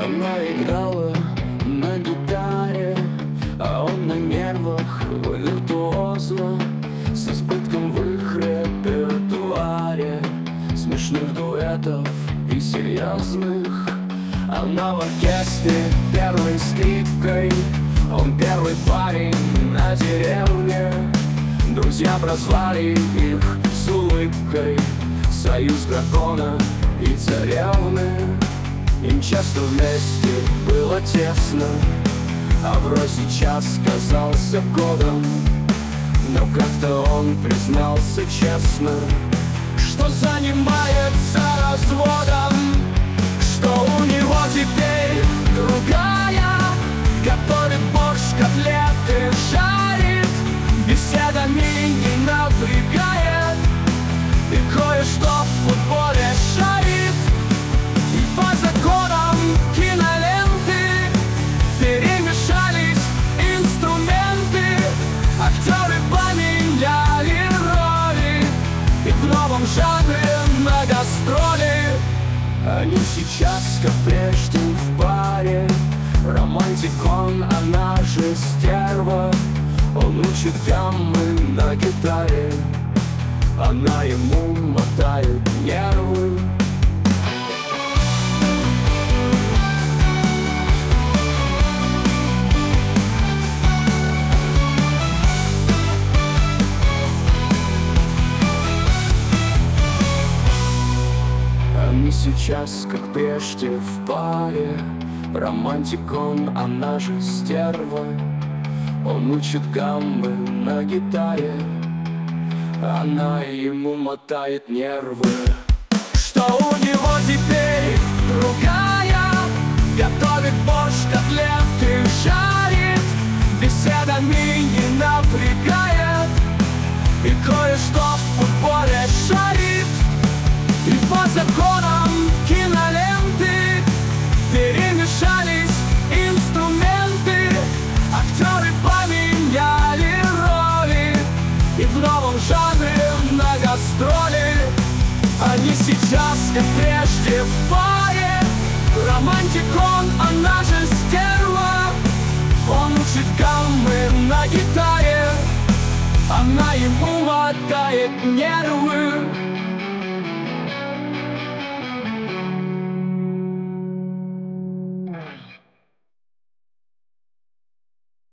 Она играла на гитаре, а он на нервах виртуозно, с избытком в их репертуаре смешных дуэтов и серьезных. Она в оркестре первой скрипкой, он первый парень на деревне. Друзья прозвали их с улыбкой союз дракона и царевны. Им часто вместе было тесно, а врозь сейчас казался годом. Но как-то он признался честно, что занимается разводом, что у него теперь другая готовит борщ, котлеты жарит, беседами не напрягает и кое-что в футболе шарит. И по законам киноленты перемешались инструменты, актеры поменяли роли и в новом жанре на гастроли. Они сейчас, как прежде, в паре. Романтик он, она же стерва. Он учит гаммы на гитаре, она ему мотает нервы. Они сейчас, как прежде, в паре. Романтик он, она же стерва. Он учит гаммы на гитаре, она ему мотает нервы. Что у него теперь другая готовит борщ, котлеты жарит, беседами не напрягает и кое-что в футболе шарит. И по законам киноленты перемешались инструменты, актеры поменяли роли и в новом жанре на гастроли. Они сейчас, как прежде, в паре. Романтик он, она же стерва. Он учит гаммы на гитаре, она ему мотает нервы.